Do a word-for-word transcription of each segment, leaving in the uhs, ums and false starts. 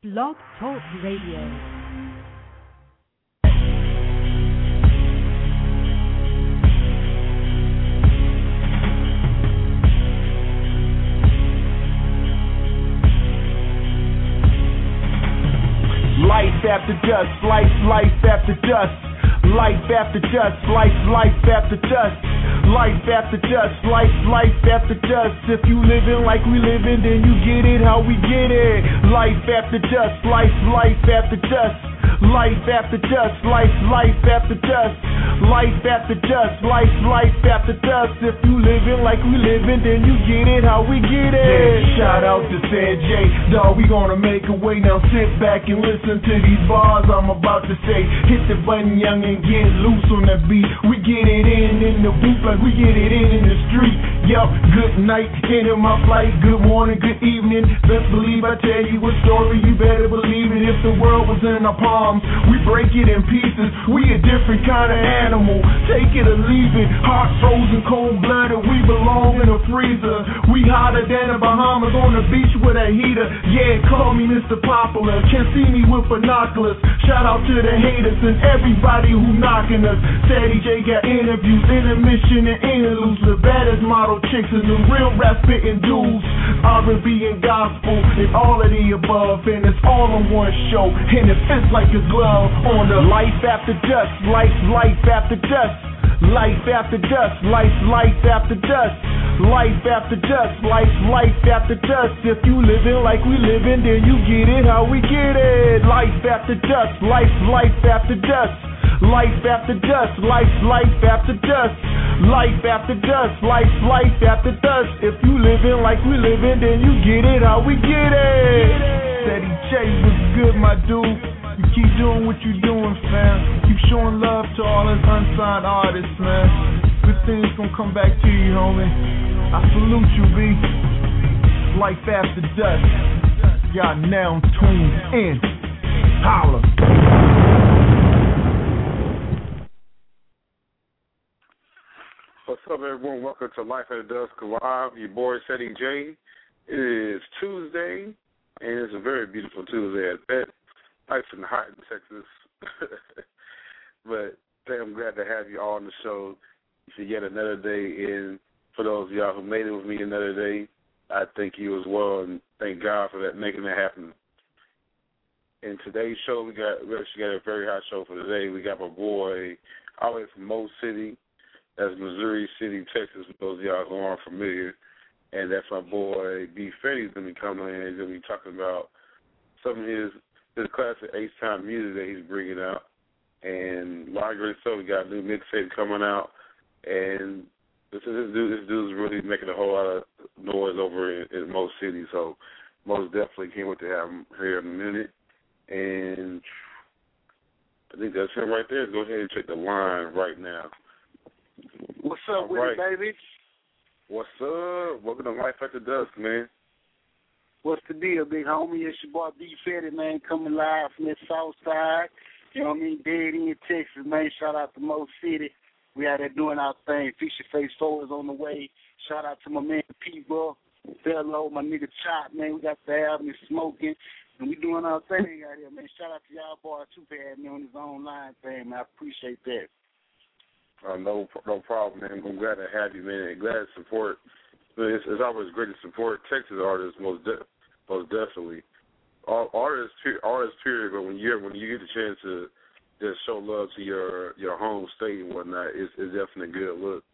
Blog Talk Radio. Life after dust, life, life after dust. Life after dust, life, life after dust. Life after dust, life, life after dust. If you living like we living, then you get it how we get it. Life after dust, life, life after dust. Life after dust, life, life after dust. Life after dust, life, life after dust. If you living like we living, then you get it how we get it. Yeah, shout out to San J, dawg, we gonna make a way. Now sit back and listen to these bars I'm about to say. Hit the button, young, and get loose on the beat. We get it in in the booth like we get it in in the street. Yup, good night, into my flight. Good morning, good evening. Best believe I tell you a story, you better believe it. If the world was in our palms, we break it in pieces. We a different kind of animal. Take it or leave it. Hot, frozen, cold-blooded. We belong in a freezer. We hotter than the Bahamas on the beach with a heater. Yeah, call me Mister Popular. Can't see me with binoculars. Shout out to the haters and everybody who knocking us. Sadie J got interviews, intermission and interludes. The baddest model chicks and the real rap spitting dudes. R and B and gospel and all of the above. And it's all on one show. And it fits like a glove on the life after dust. Life, life after dust. Life after dust. Life, life after dust. Life after dust. Life, life after dust. If you living like we living, then you get it how we get it. Life after dust. Life, life after dust. Life after dust, life, life after dust. Life after dust, life, life after dust. If you living like we living, then you get it how we get it. Steady J was good, my dude. You keep doing what you doing, fam. Keep showing love to all us unsigned artists, man. Good things gonna come back to you, homie. I salute you, B. Life after dust. Y'all now tuned in. Holla. What's up, everyone? Welcome to Life at Dusk Live. Your boy, Seti J. It is Tuesday, and it's a very beautiful Tuesday at that. Nice and hot in Texas. But today I'm glad to have you all on the show for yet another day. And for those of y'all who made it with me another day, I thank you as well, and thank God for that, making that happen. In today's show, we got we actually got a very hot show for today. We got my boy all the way from Mo City. That's Missouri City, Texas, for those of y'all who aren't familiar. And that's my boy, B. Fetty's going to be coming in. He's going to be talking about some of his, his classic H-Time music that he's bringing out. And like I so, we got a new mixtape coming out. And this, this, dude, this dude's really making a whole lot of noise over in, in Mo City. So most definitely can't wait to have him here in a minute. And I think that's him right there. Go ahead and check the line right now. What's up with right. it, baby? What's up? Welcome to Life After Dusk, man. What's the deal, big homie? It's your boy B. Fetty, man, coming live from the south side. You know what I mean? Dead in Texas, man. Shout out to Mo City. We out there doing our thing. Feature Face Four is on the way. Shout out to my man P-Bro. Fellow, my nigga Chop, man. We got the album smoking. And we doing our thing out here, man. Shout out to y'all boy too for having me on his online thing, man. I appreciate that. Uh, no, no problem, man. I'm glad to have you, man. And glad to support. It's, it's always great to support Texas artists, most de- most definitely. All, artists, artists, period. But when you when you get the chance to just show love to your your home state and whatnot, it's, it's definitely a good look.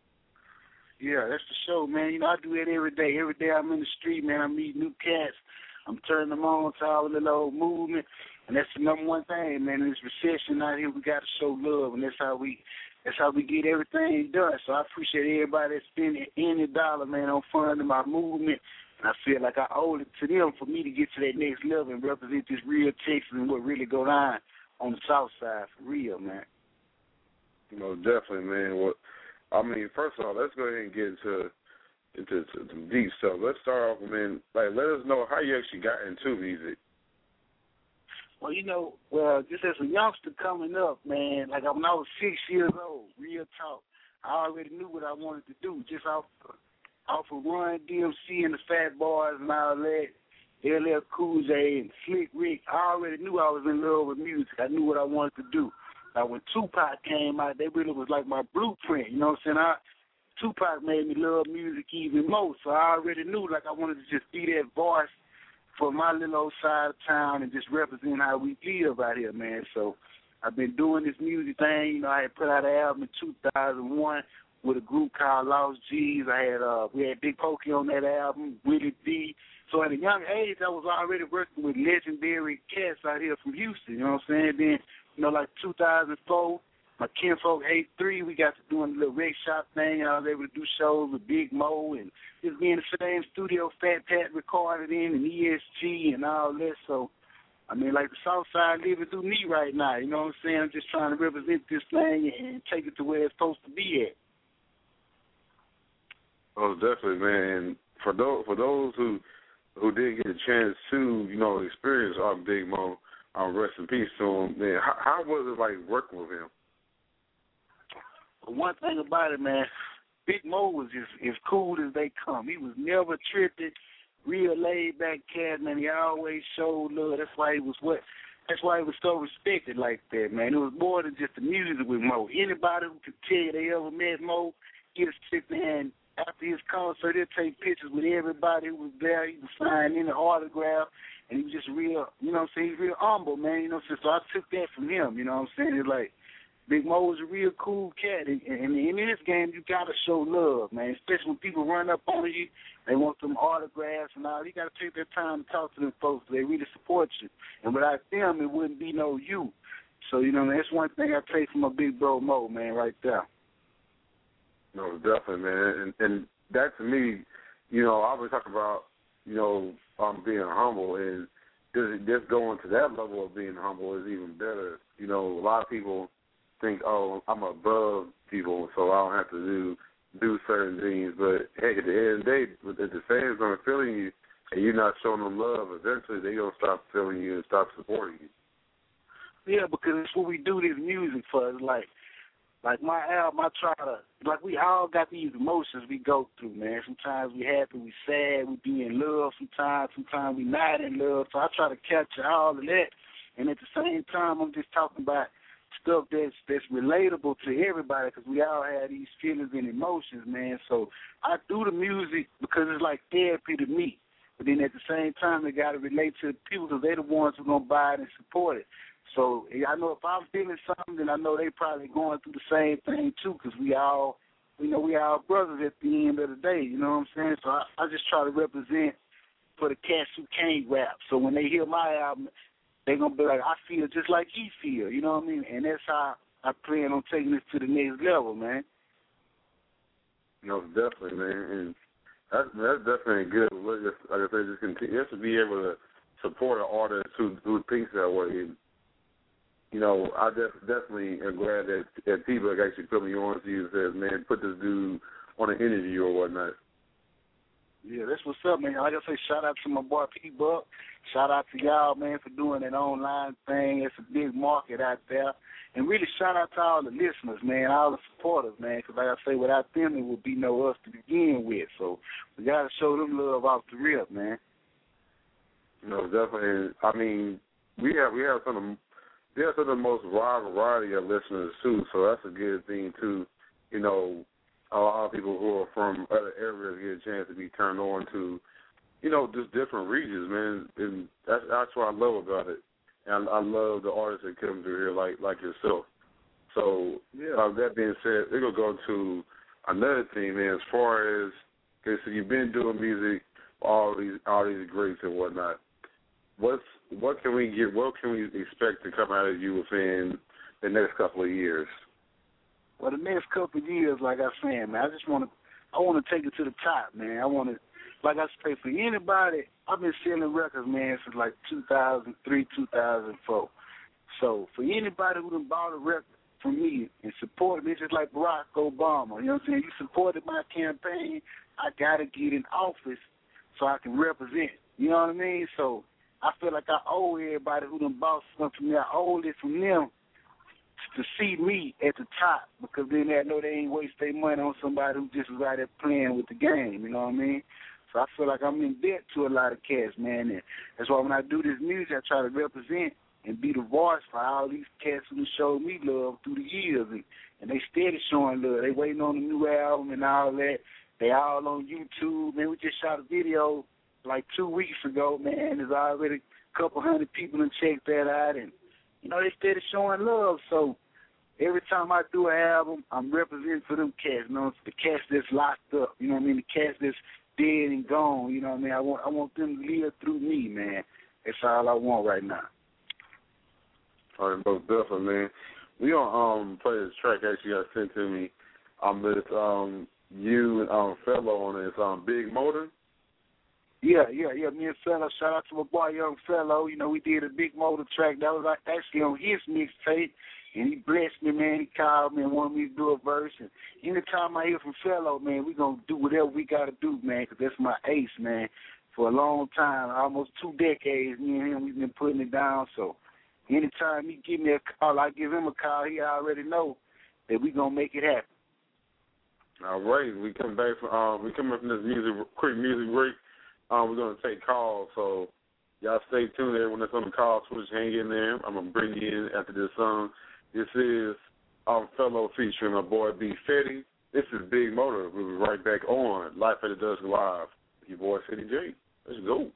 Yeah, that's the show, man. You know, I do it every day. Every day I'm in the street, man. I meet new cats. I'm turning them on to all the little movement, and that's the number one thing, man. In this recession out here, we got to show love, and that's how we. That's how we get everything done. So I appreciate everybody that's spending any dollar, man, on funding my movement. And I feel like I owe it to them for me to get to that next level and represent this real Texas and what really goes on on the south side for real, man. You know, definitely, man. Well, I mean, first of all, let's go ahead and get into into some deep stuff. Let's start off, man. Like, let us know how you actually got into music. Well, you know, well, just as a youngster coming up, man, like when I was six years old, real talk, I already knew what I wanted to do, just off, off of Run D M C and the Fat Boys and all that. L L Cool J and Slick Rick. I already knew I was in love with music. I knew what I wanted to do. Now, when Tupac came out, they really was like my blueprint. You know what I'm saying? I, Tupac made me love music even more, so I already knew like I wanted to just be that voice for my little old side of town and just represent how we live out here, man. So I've been doing this music thing. You know, I had put out an album in two thousand one with a group called Lost G's. I had uh, we had Big Pokey on that album, Willie D. So at a young age, I was already working with legendary cats out here from Houston. You know what I'm saying? Then, you know, like two thousand four, my kinfolk eight three, we got to doing a little rec shop thing. I was able to do shows with Big Mo and just be in the same studio Fat Pat recorded in and E S G and all that. So, I mean, like the South Side living through me right now. You know what I'm saying? I'm just trying to represent this thing and take it to where it's supposed to be at. Oh, definitely, man. For those for those who who did get a chance to, you know, experience our Big Mo, um, rest in peace to him, man, how, how was it like working with him? One thing about it, man, Big Mo was just as cool as they come. He was never tripping, real laid back cat, man. He always showed love. That's why he was what. That's why he was so respected like that, man. It was more than just the music with Mo. Anybody who could tell you they ever met Mo, he'd sit there and after his concert, he'd take pictures with everybody who was there. He was signing in the autograph, and he was just real, you know what I'm saying? He's real humble, man. You know what I'm saying? So I took that from him, you know what I'm saying? It's like, Big Mo was a real cool cat, and, and in this game, you got to show love, man, especially when people run up on you, they want them autographs and all. You got to take their time to talk to them folks. They really support you, and without them, it wouldn't be no you. So, you know, that's one thing I take from my big bro Mo, man, right there. No, definitely, man, and, and that to me, you know, I always talk about, you know, um, being humble, and just, just going to that level of being humble is even better. You know, a lot of people think, oh, I'm above people, so I don't have to do do certain things. But hey, at the end of the day, if the fans aren't feeling you and you're not showing them love, eventually they're gonna stop feeling you and stop supporting you. Yeah, because it's what we do this music for. It's like, like my album, I try to, like we all got these emotions we go through, man. Sometimes we happy, we sad, we be in love. Sometimes, sometimes we not in love. So I try to capture all of that, and at the same time, I'm just talking about stuff that's that's relatable to everybody because we all have these feelings and emotions, man. So I do the music because it's like therapy to me. But then at the same time, they got to relate to the people because they're the ones who are going to buy it and support it. So I know if I'm feeling something, then I know they probably going through the same thing too because we all, you know, we all brothers at the end of the day, you know what I'm saying? So I, I just try to represent for the cats who can't rap. So when they hear my album, they're going to be like, I feel just like he feel, you know what I mean? And that's how I plan on taking this to the next level, man. No, definitely, man. And that's, that's definitely good. Like I said, just continue, just to be able to support an artist who, who thinks that way. And, you know, I def- definitely am glad that, that people actually put me on to you and says, man, put this dude on an interview or whatnot. Yeah, that's what's up, man. Like I say, shout out to my boy P-Buck. Shout out to y'all, man, for doing that online thing. It's a big market out there. And really shout out to all the listeners, man, all the supporters, man, because like I say, without them, there would be no us to begin with. So we got to show them love off the rip, man. No, definitely. I mean, we have we have some of the, we have some of the most wide variety of listeners, too, so that's a good thing, too. You know, a lot of people who are from other areas get a chance to be turned on to, you know, just different regions, man. And that's, that's what I love about it. And I, I love the artists that come through here like like yourself. So, yeah. uh, that being said, we're going to go to another thing, man, as far as, okay, so you've been doing music, all these all these greats and whatnot. What's what can we get? What can we expect to come out of you within the next couple of years? Well, the next couple of years, like I said, man, I just want to, I want to take it to the top, man. I want to, like I say, for anybody, I've been selling records, man, since like two thousand three, two thousand four. So for anybody who done bought a record from me and supported me, just like Barack Obama, you know what I'm saying? You supported my campaign, I got to get in office so I can represent. You know what I mean? So I feel like I owe everybody who done bought something from me, I owe it from them to see me at the top, because then they know they ain't waste their money on somebody who just is out there playing with the game, you know what I mean? So I feel like I'm in debt to a lot of cats, man. And that's why when I do this music, I try to represent and be the voice for all these cats who showed me love through the years. And, and they steady showing love. They waiting on the new album and all that. They all on YouTube. Man, we just shot a video like two weeks ago, man. There's already a couple hundred people that checked that out. And, you know, they steady showing love. So every time I do an album, I'm representing for them cats. You know, the cats that's locked up. You know what I mean? The cats that's dead and gone. You know what I mean? I want I want them to live through me, man. That's all I want right now. All right, most definitely, man. We gonna um play this track actually got sent to me. Um, it's um you and um Fellow on it. It's um Big Motor. Yeah, yeah, yeah. Me and Fellow. Shout out to my boy Young Fellow. You know, we did a Big Motor track that was like actually on his mixtape. And he blessed me, man. He called me and wanted me to do a verse. And anytime I hear from Fellow, man, we going to do whatever we got to do, man, because that's my ace, man. For a long time, almost two decades, me and him, we've been putting it down. So anytime he give me a call, I give him a call, he already know that we going to make it happen. All right. We come back from, um, we come up from this music, quick music break. Um, we're going to take calls. So y'all stay tuned there. When it's on the call switch, hang in there. I'm going to bring you in after this song. This is um, Fellow featuring my boy B. Fetty. This is Big Motor. We'll be right back on Life at the Dusk Live with your boy City J. Let's go.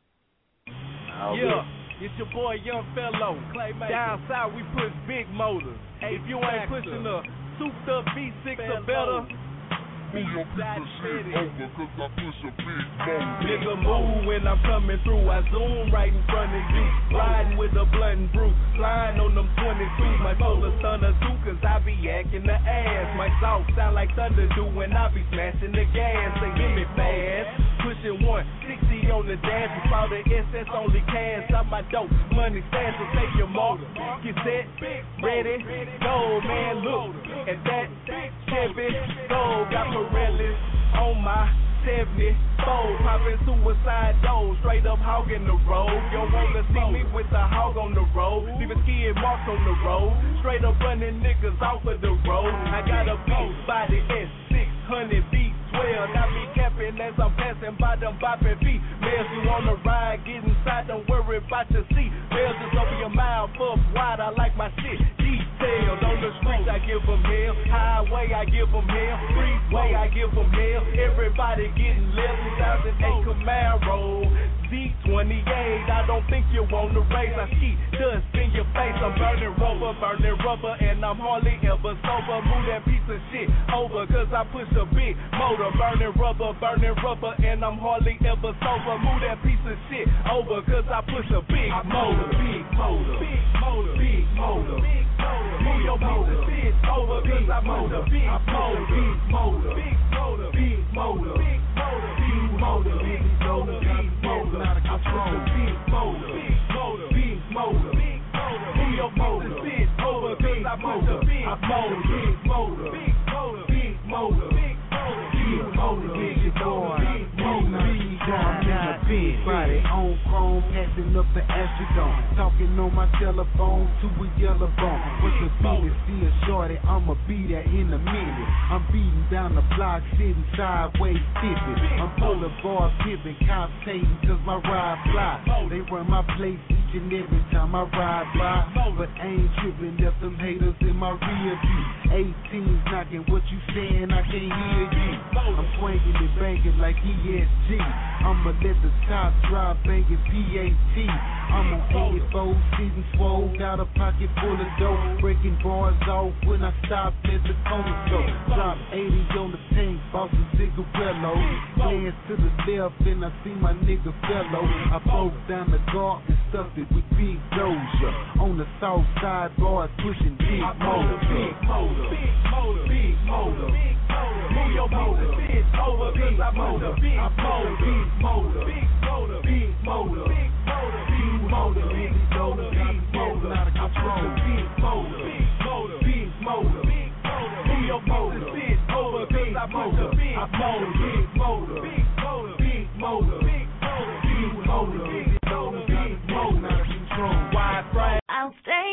I'll yeah, be. It's your boy Young Fellow. Down south we push big motors. Hey, if you ain't pushing a souped up V six or better, move your piece of shit over, cause I push a big motor. Nigga move when I'm coming through. I zoom right in front of you. Riding with a blunt and brew. Flying on them twenty-two. My solar stunner too, cause I be acting the ass. My sauce sound like thunder do when I be smashing the gas. They give me fast. Pushing one sixty on the dash. Without the S S only cash. Out my dope. Money stash. So take your motor. Get set. Ready. Go, man. Look at that Chevy. Go. Got Pirellis on my seventy-four, popping suicide doors, straight up hogging the road. You wanna see me with the hog on the road, leaving skid marks on the road, straight up running niggas off of the road. I got a big body S six hundred V twelve, I be capping as I'm passing by them bopping feet. Males, you wanna ride, get inside, don't worry about your seat. Bells is over your mile, fuck wide, I like my shit detailed. On the streets, I give them hell. Highway, I give them hell. Freeway, I give them hell. Everybody getting left. two thousand eight Camaro Z twenty-eight. I don't think you want to race. I ski dust in your face. I'm burning rubber, burning rubber, and I'm hardly ever sober. Move that piece of shit over, cause I push a big motor. Burning rubber, burning rubber, and I'm hardly ever sober. Move that piece of shit over, cause I push a big motor. Big motor, big motor, big motor, big motor. Move your piece of shit over, cause I push a big motor. Big motor, big motor, big motor, big motor, big motor, big motor, big motor. Out of control. Big motor, big motor, big motor, big motor. Move your motor, shit over, cause I push a big motor. Big motor, big motor, big motor, big motor, big motor, big motor, big motor, big motor. Big body on chrome, passing up the Astrodome. Talking on my telephone to a yellow bone. What's the business? See a shorty, I'ma be there in a minute. I'm beating down the block, sitting sideways, tipping. I'm boulevard pipping, cops hating cause my ride fly. They run my place each and every time I ride by. But I ain't tripping, left them haters in my rear view. eighteens knocking, what you saying? I can't hear you. I'm swinging and banging like E S G. I'ma let the top drop, banging P A T. I'm on eighty-four, sitting swole, got a pocket full of dope, breaking bars off when I stop at the corner store. Drop eighty on the tank, bought some cigarillo. Glance to the left and I see my nigga Fellow. I broke down the guard and stuffed it with Big Doja. On the south side, boys pushing big motor. Big motor, big motor, big motor, big motor. Move your motor, shit over, cause I push a big motor. Big motor, big motor, big motor, big motor, big motor, big motor, big motor. Out of control. Big motor, big motor, big motor, big motor. Move your motor, shit over, cause I push a big motor. Big motor, big motor, big motor, big motor, big motor, big motor, big motor. Out of control. Wide frame. I'll stay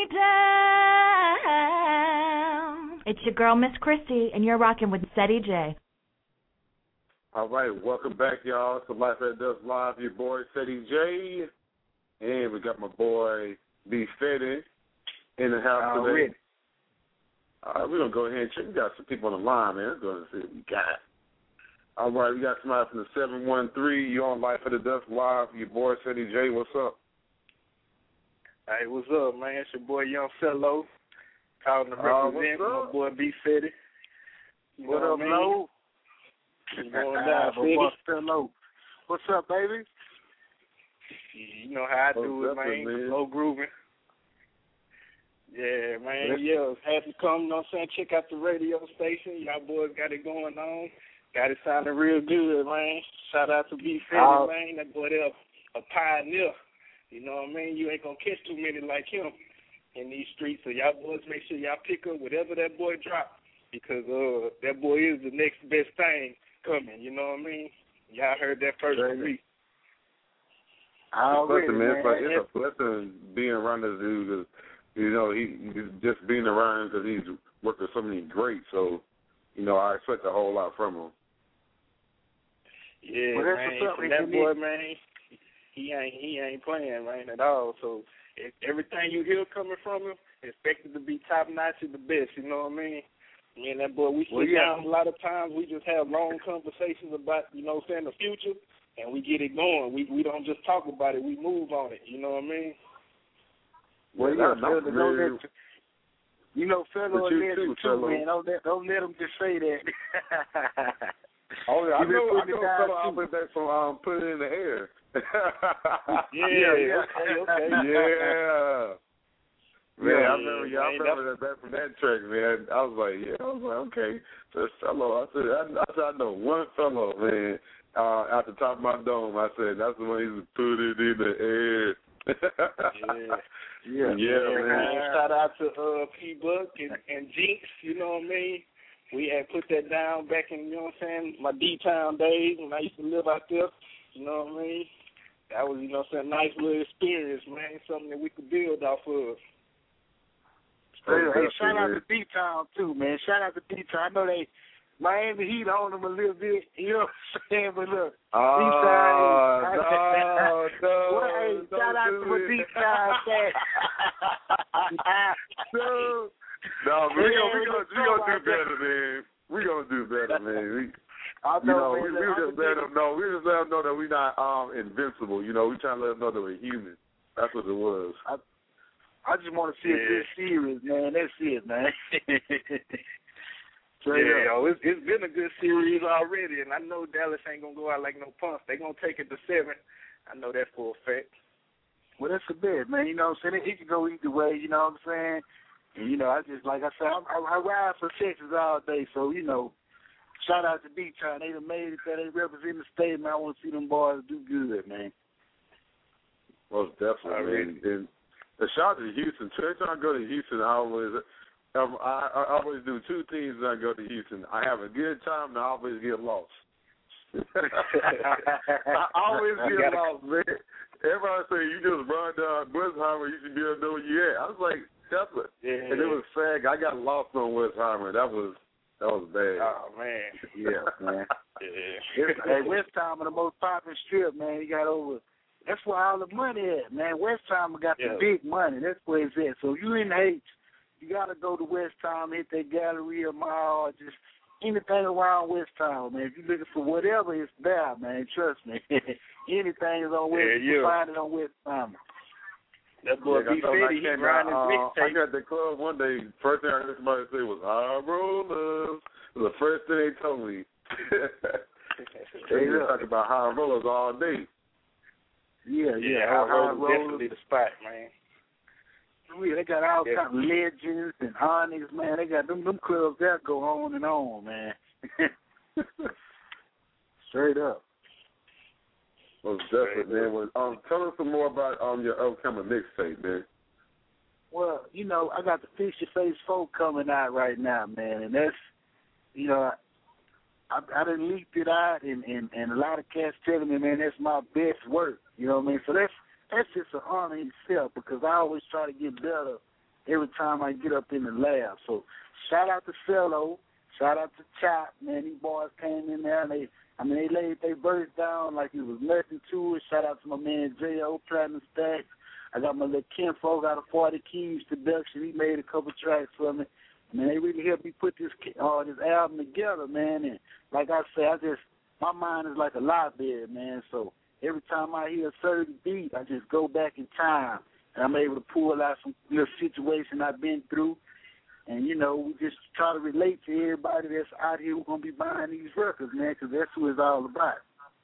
down. It's your girl, Miss Christie, and you're rocking with Ceddy J. All right, welcome back, y'all, to Life After Dusk Live. Your boy, Fetty J. And we got my boy, B. Fetty, in the house All today. right. All right, we're going to go ahead and check. We got some people on the line, man. Let's go and see what we got. All right, we got somebody from the seven one three. You on Life After Dusk Live. Your boy, Fetty J. What's up? Hey, what's up, man? It's your boy, Young Fellow. Calling to Uh, represent what's my up? boy, B. Fetty. You What know up, I mean? Lo? You going Ah, down, my Fetty? boy, Fellow. What's up, baby? You know how I Oh, do it, definitely, man. man. Slow grooving. Yeah, man. Let's- Yeah, had to come, you know what I'm saying, check out the radio station. Y'all boys got it going on. Got it sounding real good, man. Shout out to B. Fetty, Uh, man. That boy there, a pioneer. You know what I mean? You ain't going to catch too many like him in these streets. So y'all boys make sure y'all pick up whatever that boy drop, because uh, that boy is the next best thing coming. You know what I mean? Y'all heard that first from me. Already, Listen, man, man. it's, like, it's a blessing being around this dude because, you know, he he's just being around because he's worked with so many greats. So, you know, I expect a whole lot from him. Yeah, Well, that's man. what's up, From man. that boy, man, he ain't he ain't playing, man, at all. So if everything you hear coming from him, expected to be top notch and the best. You know what I mean? Me and that boy, we sit Well, yeah. down a lot of times. We just have long conversations about, you know, what I'm saying, the future, and we get it going. We we don't just talk about it. We move on it. You know what I mean? Well, Yeah, yeah, I'm Fellow, familiar know that, you know, Fellow with and you Leslie too, too, Fellow. man. Don't let, don't let them just say that. Oh, yeah, I You been know, I putting it know down, fellow too. outfit that from um, putting it in the air. Yeah, yeah, okay, okay. Yeah. Man, Yeah, I remember, yeah, I man, remember that back from that track, man. I was like, yeah, I was like, okay, this fellow. I said, I, I said, I know one fellow, man, uh, at the top of my dome. I said, that's the one who put it in the air. Yeah. yeah, Yeah, man. man. Shout out to uh, P Buck and, and Jinx, you know what I mean? We had put that down back in, you know what I'm saying, my D-Town days when I used to live out there, you know what I mean? That was, you know what I'm saying, nice little experience, man, something that we could build off of. Hey, Oh, hey, shout out man. to D-Town, too, man. Shout out to D-Town. I know they, Miami Heat on them a little bit, you know what I'm saying? But look, Oh, D-Town, no, no, well, hey, don't shout out do to my it. D-Town fan. no, no, man, we gonna, we gonna, we gonna do better, man. We gonna do better, man. We, I you know, know, we, man. we I'm just let them know. We just let them know that we're not um invincible. You know, we trying to let them know that we're human. That's what it was. I just want to see a Yeah. good series, man. That's it, man. Straight Yeah, up. yo, it's, it's been a good series already, and I know Dallas ain't going to go out like no punks. They going to take it to seven. I know that for a fact. Well, that's a bet, man. You know what I'm saying? It could go either way, you know what I'm saying? And, you know, I just, like I said, I, I, I ride for Texas all day, so, you know, shout out to D-Town. They done made it there. They represent the state, man. I want to see them boys do good, man. Most definitely, man. And the shout out to Houston. Every time I go to Houston, I always, um, I, I always do two things when I go to Houston. I have a good time, and I always get lost. I always get lost, man. Everybody say you just run down Westheimer, you should be able to know where you at. I was like, that's what. Yeah. And it was sad. I got lost on Westheimer. That was that was bad. Oh, man. Yeah, man. Yeah. Hey, West Time the most popular strip, man. You got over. That's where all the money at, man. West Time got Yeah. the big money. That's where it's at. So if you in H, you gotta go to West Time, hit that Galleria Mall, just anything around West Time, man. If you're looking for whatever, it's there, man. Trust me. Anything is on West. Yeah, You yeah. find it on West Time. That boy Yeah, I B. told him I Fetty, he came grinding out, his uh, I mixtape. got at the club one day. First thing I heard somebody say was "High rollers." It was the first thing they told me. They just talk about high rollers all day. Yeah, yeah. Yeah, High High Road is Rollers. definitely the spot, man. Yeah, they got all Yeah. kinds of legends and Onyx, man. They got them them clubs that go on and on, man. Straight up. Most definitely, man. Well, um, tell us some more about um your upcoming mixtape, man. Well, you know, I got the Fix Your Face four coming out right now, man, and that's, you know, I, I done leaked it out, and, and, and a lot of cats telling me, man, that's my best work. You know what I mean? So that's that's just an honor in itself, because I always try to get better every time I get up in the lab. So shout out to Fellow, shout out to Chop, man. These boys came in there and they I mean, they laid their verse down like it was nothing to it. Shout out to my man J O Platinum Stacks. I got my little Kinfolk out of forty Keys production. He made a couple tracks for me. I mean, they really helped me put this uh, this album together, man. And like I say, I just, my mind is like a library, man. So every time I hear a certain beat, I just go back in time. And I'm able to pull out some little situation I've been through. And, you know, we just try to relate to everybody that's out here who's going to be buying these records, man, because that's who it's all about.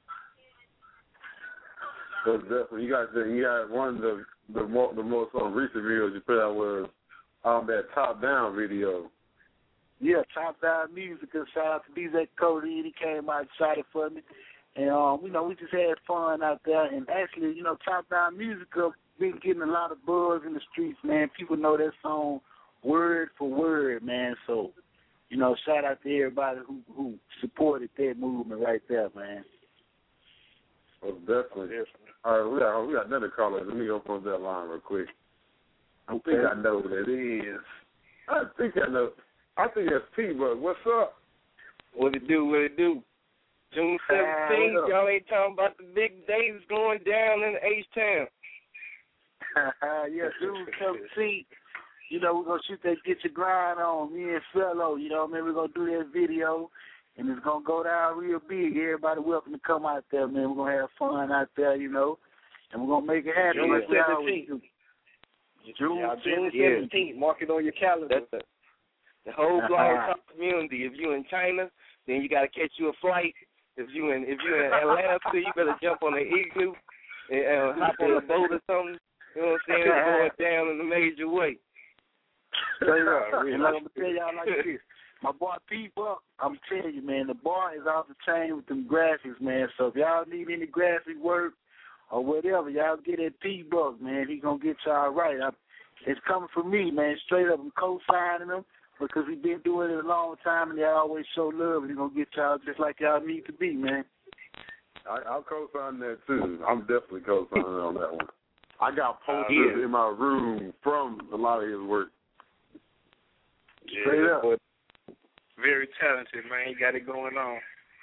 So definitely, you got the, you got one of the the, more, the most um, recent videos you put out was um that Top Down video. Yeah, Top Down Music. Shout out to D J Cody. He came out and shot it for me. And, um, you know, we just had fun out there. And actually, you know, Top Down Music been getting a lot of buzz in the streets, man. People know that song word for word, man. So, you know, shout out to everybody who, who supported that movement right there, man. Oh, definitely. All right, we got, we got another caller. Let me open up that line real quick. I Okay. think I know what it is. I think I know. I think that's P-Bug. What's up? What it do, what it do? June seventeenth, uh, y'all ain't talking about the big days going down in H-Town. Yeah, June seventeenth. You know, we're going to shoot that Get Your Grind On, me and Fellow. You know what I mean? We're going to do that video, and it's going to go down real big. Everybody welcome to come out there, man. We're going to have fun out there, you know, and we're going to make it happen. June seventeenth. June yeah, June seventeenth. Mark it on your calendar. That's the, the whole Blog Talk community. If you're in China, then you got to catch you a flight. If you in if you're in Atlanta, you better jump on the igloo and uh, hop on a boat or something. You know what I'm saying? It's going down in a major way. Straight up. And I'm going to tell y'all like this. My boy P-Buck, I'm telling you, man, the bar is off the chain with them graphics, man. So if y'all need any graphic work or whatever, y'all get that P-Buck, man. He going to get y'all right. I, it's coming from me, man. Straight up. I'm co-signing him because he been doing it a long time, and they always show love, and he going to get y'all just like y'all need to be, man. I, I'll co-sign that, too. I'm definitely co-signing on that one. I got posters uh, yeah. in my room from a lot of his work. Yeah, Straight up. Very talented, man. He got it going on.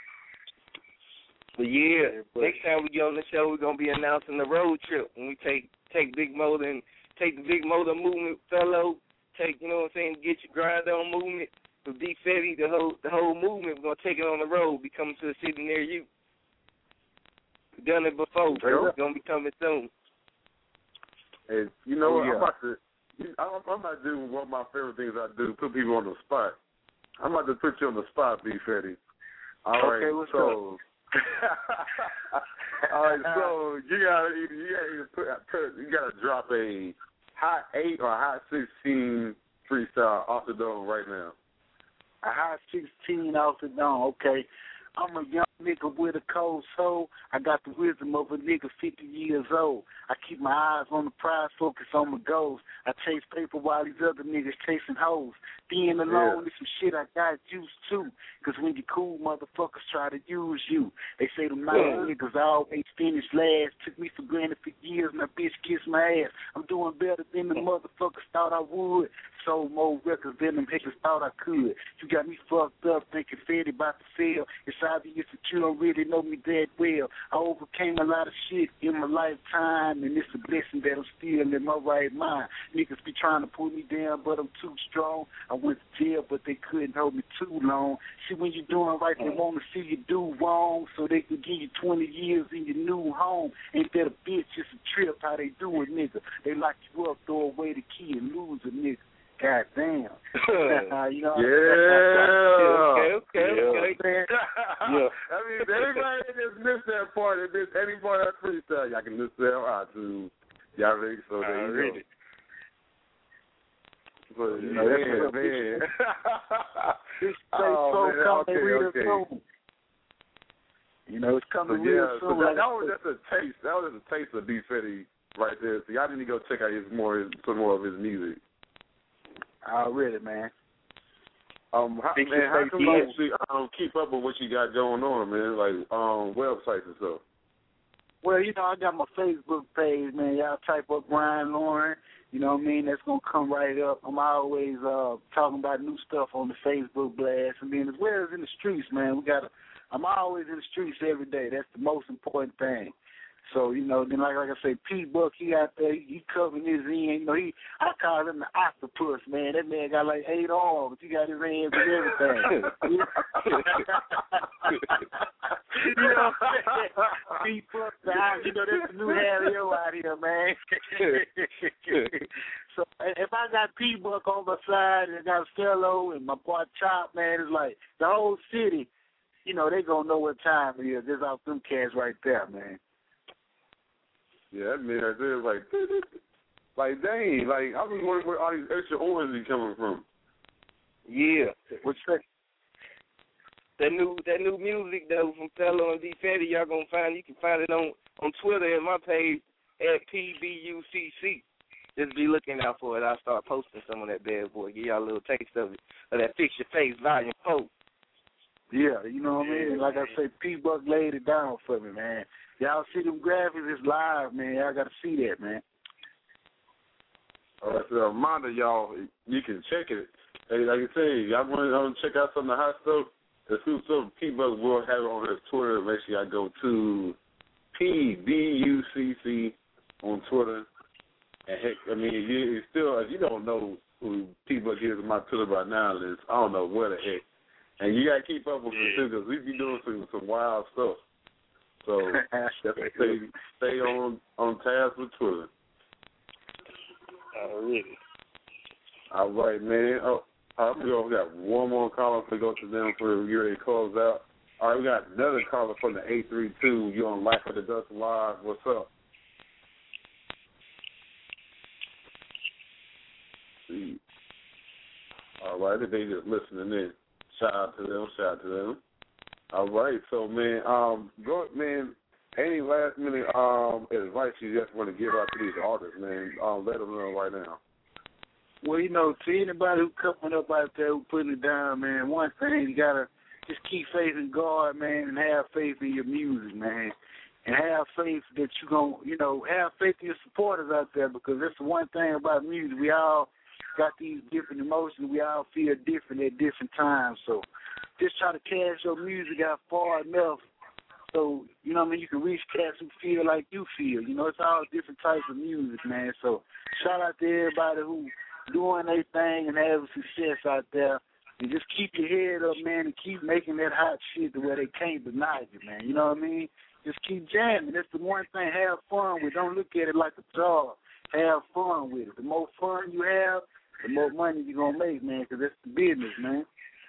But yeah, yeah next time we get on the show, we're gonna be announcing the road trip when we take take Big Motor and take the Big Motor movement, Fellow. Take you know what I'm saying, Get Your Grind On movement. For B Fetty, the whole the whole movement, we're gonna take it on the road. Be coming to a city near you. We've done it before. It's gonna be coming soon. And you know oh, what? Yeah. I'm about to. I'm, I'm about to do one of my favorite things I do, put people on the spot. I'm about to put you on the spot, B Fetty. All okay, right, what's so. All right, so you gotta you gotta put, put you gotta drop a hot eight or a hot sixteen freestyle off the dome right now. A hot sixteen off the dome, okay. I'm a young nigga with a cold soul. I got the wisdom of a nigga fifty years old. I keep my eyes on the prize, focus on my goals. I chase paper while these other niggas chasing hoes. Being alone yeah. is some shit I got used to. Because when you cool, motherfuckers try to use you. They say them nice yeah. niggas always finish last. Took me for granted for years, my bitch kissed my ass. I'm doing better than the motherfuckers thought I would. Sold more records than them niggas thought I could. You got me fucked up thinking Fetty about to fail. It's obvious that you don't really know me that well. I overcame a lot of shit in my lifetime, and it's a blessing that I'm still in my right mind. Niggas be trying to pull me down, but I'm too strong. I went to jail, but they couldn't hold me too long. See, when you're doing right, they want to see you do wrong, so they can give you twenty years in your new home. Ain't that a bitch? It's a trip how they do it, nigga. They lock you up, throw away the key, and lose a nigga. God damn. you know, yeah. Okay, okay, yeah. okay. yeah. I mean, everybody that just missed that part, if there's any part of that freestyle, y'all can listen to that to y'all ready, so there you go. But, you know, man, man. This oh, man, so okay, real okay. soon. You know, it's coming so, real yeah, soon. So that, like that was just a taste. That was just a taste of B Fetty right there. So y'all need to go check out his more, his, some more of his music. Already, man. Um, how, man, how can you actually um, keep up with what you got going on, man? Like um, websites and stuff. Well, you know, I got my Facebook page, man. Y'all type up Brian Lauren. You know what I mean? That's gonna come right up. I'm always uh, talking about new stuff on the Facebook blast, and then as well as in the streets, man. We got a I'm always in the streets every day. That's the most important thing. So, you know, then like like I say, P Buck, he out there, he covering his end. You know, he I call him the octopus, man. That man got like eight arms. He got his hands and everything. You know what I'm saying? P Buck, the oct- you know, that's the new Harry-O out here, man. So if I got P Buck on my side and I got Fellow and my boy Chop, man, it's like the whole city, you know, they gonna know what time it is. Just off them cats right there, man. Yeah, that man right there was like, like, dang, like, I was wondering where all these extra oranges coming from. Yeah. What's that? That new that new music that was from Fellow and D Fetty, y'all gonna find you can find it on, on Twitter and my page at P B U C C. Just be looking out for it. I'll start posting some of that bad boy. Give y'all a little taste of it. Of that Fix Your Face Volume four. Yeah, you know what I mean? Like I say, P Buck laid it down for me, man. Y'all see them graphics, it's live, man. Y'all got to see that, man. All right, so a reminder, y'all, you can check it. Hey, like I say, y'all want to check out some of the hot stuff, the super stuff P Buck will have it on his Twitter. Make sure y'all go to P B U C C on Twitter. And heck, I mean, you you still, if you don't know who P Buck is on my Twitter by now, then I don't know where the heck. And you got to keep up with us, too, because we be doing some, some wild stuff. So definitely stay, stay on, on task with Twitter. Already. All right, man. Oh, all right, we got one more caller to go to them for we ready to close out. All right, we got another caller from the eight three two. You're on Life of the Dust Live. What's up? See. All right, they just listening in. Shout out to them. Shout out to them. All right, so man, um, go man. Any last minute um advice you just want to give out to these artists, man? Um, let them know right now. Well, you know, to anybody who coming up out there who putting it down, man, one thing you gotta just keep faith in God, man, and have faith in your music, man, and have faith that you gonna, you know, have faith in your supporters out there, because that's the one thing about music. We all got these different emotions. We all feel different at different times. So just try to cast your music out far enough so, you know what I mean, you can reach cats who feel like you feel. You know, it's all different types of music, man. So shout out to everybody who doing their thing and having success out there. And just keep your head up, man, and keep making that hot shit to where they can't deny you, man. You know what I mean? Just keep jamming. That's the one thing. Have fun with it. Don't look at it like a job. Have fun with it. The more fun you have, the more money you're going to make, man, because that's the business, man.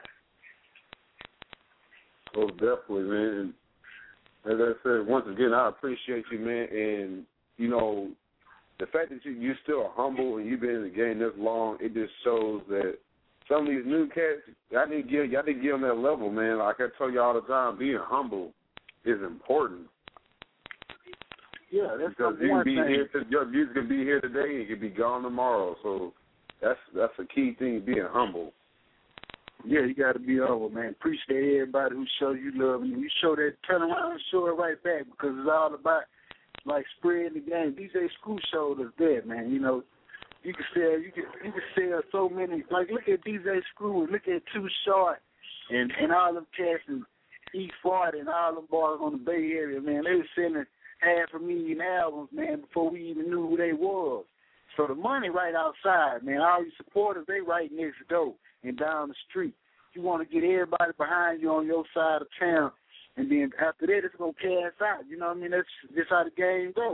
Oh, definitely, man. And as I said, once again, I appreciate you, man. And, you know, the fact that you, you're still humble and you've been in the game this long, it just shows that some of these new cats, y'all need to give, y'all need to give them that level, man. Like I tell you all the time, being humble is important. Yeah, that's because the you one can be thing. here to, your music can be here today and it can be gone tomorrow. So that's that's a key thing, being humble. Yeah, you got to be humble, man. Appreciate everybody who show you love. And you show that, turn around and show it right back, because it's all about, like, spreading the game. D J Screw showed us that, man. You know, you can sell, you can, you can sell so many. Like, look at D J Screw and look at Too Short and, and all them cats and E forty and all them boys on the Bay Area, man. They were selling half a million albums, man, before we even knew who they was. So the money right outside, man. All your supporters, they right next door and down the street. You want to get everybody behind you on your side of town, and then after that, it's going to cast out. You know what I mean? That's just how the game goes.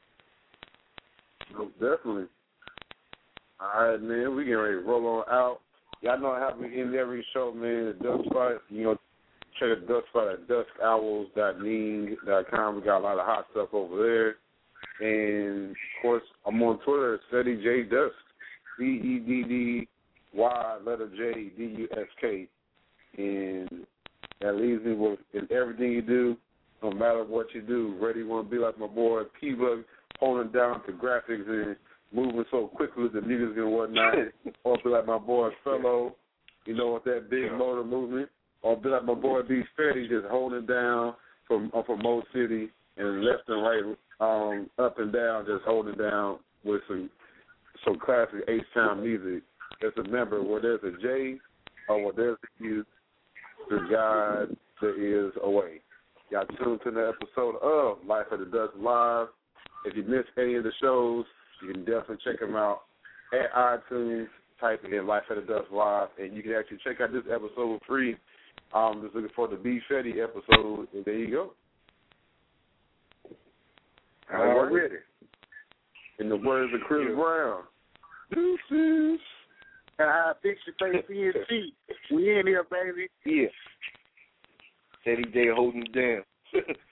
Oh, definitely. All right, man. We getting ready to roll on out. Y'all know how we end every show, man. The Dusk Spot, you know, check the Dusk Spot at dusk owls dot ning dot com. We got a lot of hot stuff over there. And, of course, I'm on Twitter at Steady J Dusk, C E D D Y, letter J, D U S K. And that leaves me with, in everything you do, no matter what you do, whether you want to be like my boy P-Bug, holding down the graphics and moving so quickly with the niggas and whatnot, or be like my boy Fellow, you know, with that big motor movement, or be like my boy B Fetty, just holding down from uh, from Mo City and left and right, um, up and down, just holding down with some some classic H-Town music. Just remember, where there's a J or where there's a U, the God there is a way. Y'all tuned to the episode of Life at the Dust Live. If you missed any of the shows, you can definitely check them out at iTunes. Type in Life at the Dust Live, and you can actually check out this episode free. I'm just looking for the B Fetty episode, and there you go. Already. In the words of Chris Brown, deuces. Uh, fix your face, P N C. We in here, baby. Yeah. Teddy J holding it down.